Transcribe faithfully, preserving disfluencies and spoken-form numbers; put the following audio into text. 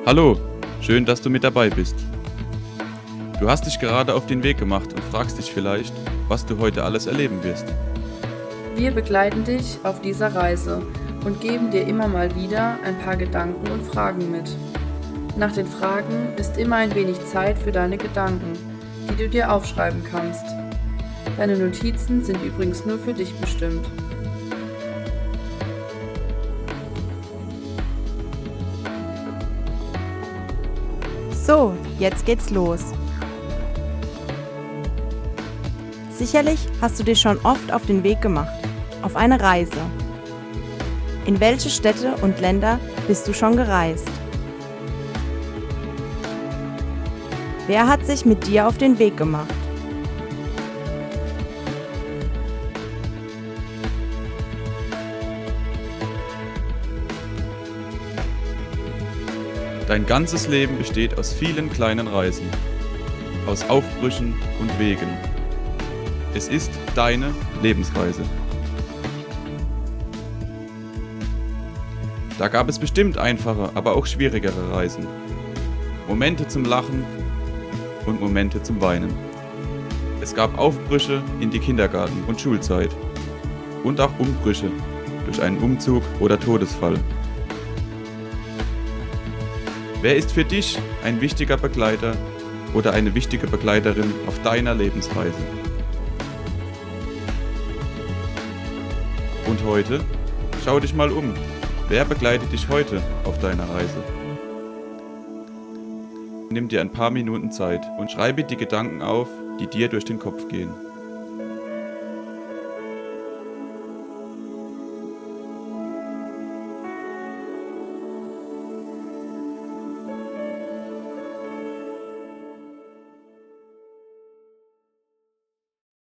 Hallo, schön, dass du mit dabei bist. Du hast dich gerade auf den Weg gemacht und fragst dich vielleicht, was du heute alles erleben wirst. Wir begleiten dich auf dieser Reise und geben dir immer mal wieder ein paar Gedanken und Fragen mit. Nach den Fragen ist immer ein wenig Zeit für deine Gedanken, die du dir aufschreiben kannst. Deine Notizen sind übrigens nur für dich bestimmt. So, jetzt geht's los. Sicherlich hast du dich schon oft auf den Weg gemacht, auf eine Reise. In welche Städte und Länder bist du schon gereist? Wer hat sich mit dir auf den Weg gemacht? Dein ganzes Leben besteht aus vielen kleinen Reisen, aus Aufbrüchen und Wegen. Es ist deine Lebensreise. Da gab es bestimmt einfache, aber auch schwierigere Reisen. Momente zum Lachen und Momente zum Weinen. Es gab Aufbrüche in die Kindergarten- und Schulzeit und auch Umbrüche durch einen Umzug oder Todesfall. Wer ist für dich ein wichtiger Begleiter oder eine wichtige Begleiterin auf deiner Lebensreise? Und heute? Schau dich mal um. Wer begleitet dich heute auf deiner Reise? Nimm dir ein paar Minuten Zeit und schreibe die Gedanken auf, die dir durch den Kopf gehen.